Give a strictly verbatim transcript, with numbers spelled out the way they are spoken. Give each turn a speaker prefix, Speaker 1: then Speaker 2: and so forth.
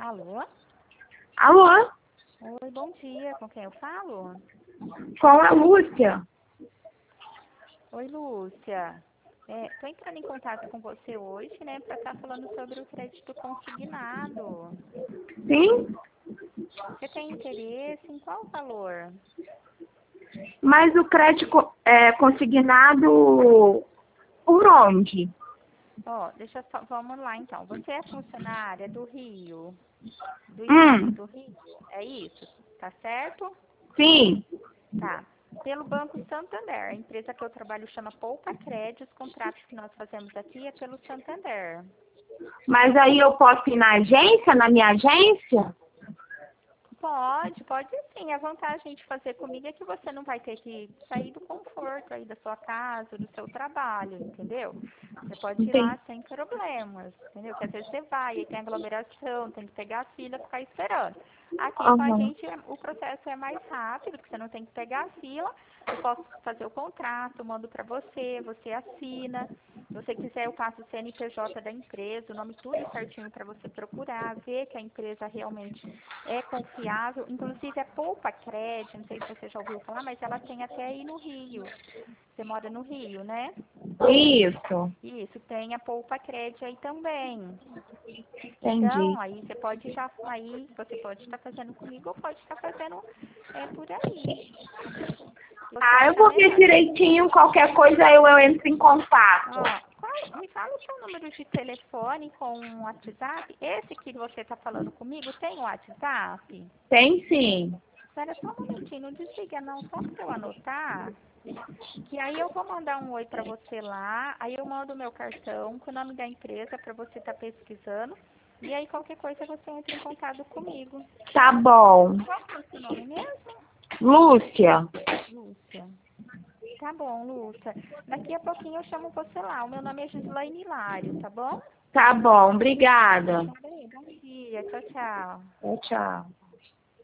Speaker 1: Alô?
Speaker 2: Alô?
Speaker 1: Oi, bom dia. Com quem eu falo?
Speaker 2: Com a Lúcia.
Speaker 1: Oi, Lúcia. Estou entrando em contato com você hoje, né, para estar falando sobre o crédito consignado.
Speaker 2: Sim?
Speaker 1: Você tem interesse em qual valor?
Speaker 2: Mas o crédito é consignado por onde?
Speaker 1: Ó, deixa só, vamos lá então. Você é funcionária do Rio, do Estado
Speaker 2: Hum,
Speaker 1: do Rio? É isso? Tá certo?
Speaker 2: sim.
Speaker 1: Tá. Pelo Banco Santander. A empresa que eu trabalho chama Poupa Crédito. Os contratos que nós fazemos aqui é pelo Santander.
Speaker 2: Mas aí eu posso ir na agência, na minha agência?
Speaker 1: Pode, pode sim. A vantagem de fazer comigo é que você não vai ter que sair do conforto aí da sua casa, do seu trabalho, entendeu? Você pode ir lá
Speaker 2: Entendi.
Speaker 1: sem problemas, entendeu? Que às vezes você vai e tem aglomeração, tem que pegar a fila e ficar esperando. Aqui com a
Speaker 2: Aham.
Speaker 1: gente o processo é mais rápido, porque você não tem que pegar a fila. Eu posso fazer o contrato, mando para você, você assina. Se você quiser, eu passo o C N P J da empresa, o nome tudo certinho para você procurar, ver que a empresa realmente é confiável. Inclusive, a Poupa Crédito, não sei se você já ouviu falar, mas ela tem até aí no Rio. Você mora no Rio, né?
Speaker 2: Isso.
Speaker 1: Isso, tem a Poupa Crédito aí também.
Speaker 2: Entendi.
Speaker 1: Então, aí você pode já, aí você pode estar fazendo comigo ou pode estar fazendo é, por aí. Você
Speaker 2: Ah, eu
Speaker 1: acha
Speaker 2: vou ver
Speaker 1: melhor.
Speaker 2: direitinho, qualquer coisa eu, eu entro em contato.
Speaker 1: Ó, qual, me fala o seu número de telefone com o WhatsApp. Esse que você está falando comigo tem o WhatsApp?
Speaker 2: Tem sim.
Speaker 1: Espera só um momentinho, não desliga não, só para eu anotar. Que aí eu vou mandar um oi para você lá, aí eu mando o meu cartão com o nome da empresa para você estar pesquisando. E aí qualquer coisa você entra em contato comigo.
Speaker 2: Tá bom.
Speaker 1: Qual que é o seu nome mesmo?
Speaker 2: Lúcia.
Speaker 1: Lúcia. Tá bom, Lúcia. Daqui a pouquinho eu chamo você lá. O meu nome é Gislaine Hilário, tá bom?
Speaker 2: Tá bom, obrigada.
Speaker 1: Tá bem, bom dia. Tchau, tchau.
Speaker 2: Tchau, tchau.